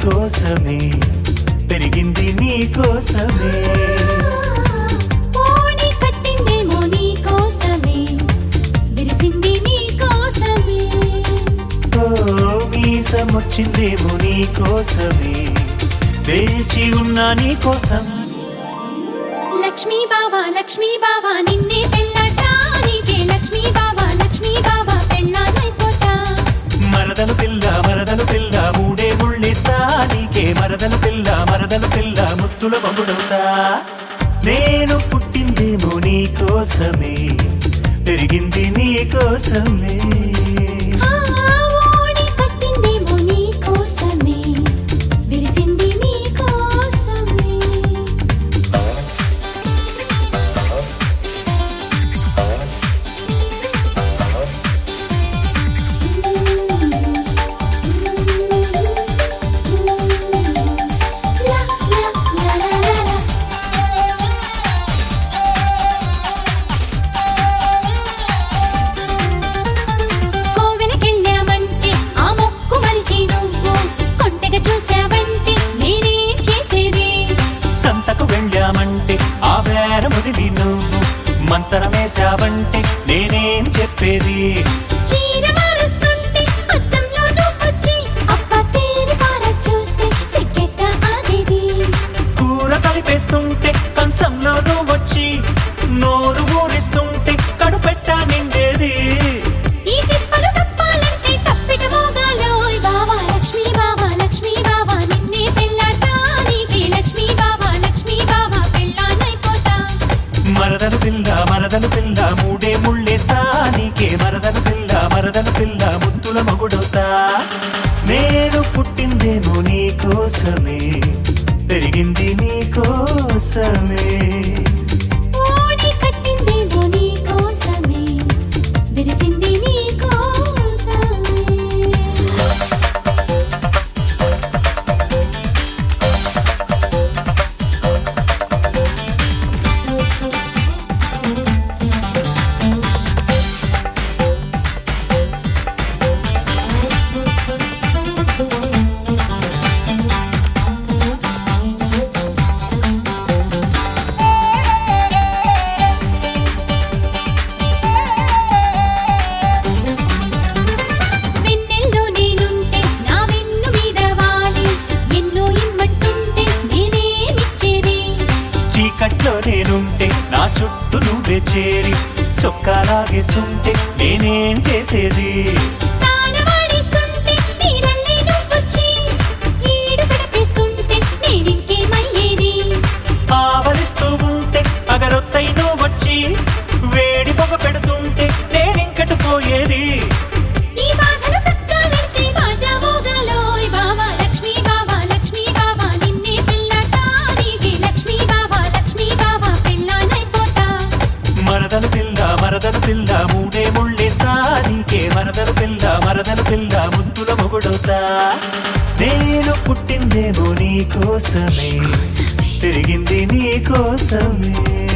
కోసమే పెరిగింది నీ కోసమే ఓణి కట్టిందేమో నీ కోసమే విరిసింది నీ కోసమే ఓ మీసమొచ్చిందేమో నీ కోసమే వేచి ఉన్నా నీ కోసం లక్ష్మీ బావా నిన్నే పెళ్ళటానికే లక్ష్మీ బావా పెళ్ళానైపోతా మరదలు పిల్ల మూడే ముళ్ళిస్తా నీకే మరదలు పిల్ల ముద్దుల బొమ్మడవుతా నేను పుట్టిందేమో నీ కోసమే పెరిగింది నీ కోసమే ఓణి కట్టిందేమో నీ కోసమే విరిసింది నీ కోసమే కోవెలకెళ్ళామంటే ఆ మొక్కు మరిచి నువ్వు కొంటెగా చూసావంటే నేనేం చేసేది సంతకు వెళ్ళామంటే ఆ వేర ముదిలి నువ్వు మంతరమేశావంటే నేనేం చెప్పేది చీర మారుస్తుంటే అద్దంలో నువ్వొచ్చి అప్ప తేరి పార చూస్తే సిగ్గెట్ట ఆగేది కూర కలిపేస్తుంటే కంచంలో నువ్వొచ్చి నోరు ఊరిస్తుంటే కడుపెట్ట నిండేది ఈ తిప్పలు తప్పాలంటే తప్పిట మోగాలోయ్ బావా లక్ష్మీ బావా నిన్నే పెళ్ళటానికి లక్ష్మీ బావా పెళ్ళానైపోతా మరదలు పిల్ల మూడే ముళ్ళేస్తా నీకే మరదలు పిల్ల ముద్దుల మగుడవుతా నేను పుట్టిందేమో నీ కోసమే పెరిగింది నీ కోసమే ఓణి కట్టిందేమో నీ కోసమే విరిసింది నీ కోసమే వెన్నెల్లో నేనుంటే నా వెన్ను మీద వాలి ఎన్నో ఇమ్మంటుంటే నేనేమిచ్చేది చీకట్లో నేనుంటే నా చుట్టూ నువ్వే చేరి చొక్కాలాగిస్తుంటే నేనేం చేసేది తానవాడిస్తుంటే నీరల్లే నువ్వొచ్చి ఈడు గడిపేస్తుంటే నేనింకేమయ్యేది ఆవలిస్తూ ఉంటే అగరొత్తై నువ్వొచ్చి వేడి పొగ పెడుతుంటే నేనింకటి పోయేది ఈ బాధలు తక్కాలంటే బాజా మోగాలోయ్ బావా లక్ష్మీ బావా నిన్నే పెళ్ళటానికి లక్ష్మీ బావా పెళ్ళానైపోతా మరదలు పిల్ల మూడే ముళ్ళేస్తా నీకే మరదలు పిల్ల ముద్దుల మొగుడవుతా నేను పుట్టిందేమో నీ కోసమే పెరిగింది నీ కోసమే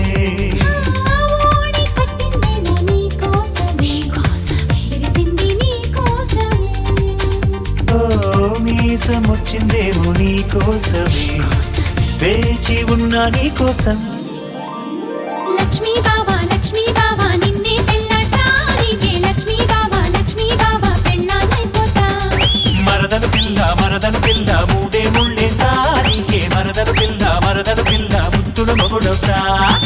ఓణి కట్టిందేమో నీ కోసమే విరిసింది నీ కోసమే ఓ మీసమొచ్చిందేమో నీ కోసమే వేచి ఉన్నా నీ కోసం లక్ష్మీ బావా నిన్నే పెళ్ళటానికి లక్ష్మీ బావా పెళ్ళానైపోతా మరదలు పిల్ల మూడే ముళ్ళేస్తా నీకే మరదలు పిల్ల ముద్దుల మొగుడవుతా